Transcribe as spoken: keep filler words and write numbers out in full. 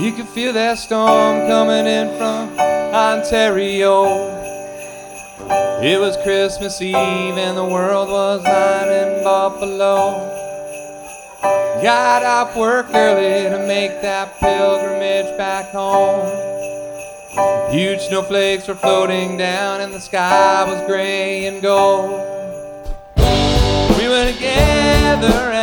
You could feel that storm coming in from Ontario. It was Christmas Eve and the world was lying in Buffalo. Got off work early to make that pilgrimage back home. Huge snowflakes were floating down and the sky was gray and gold. We were together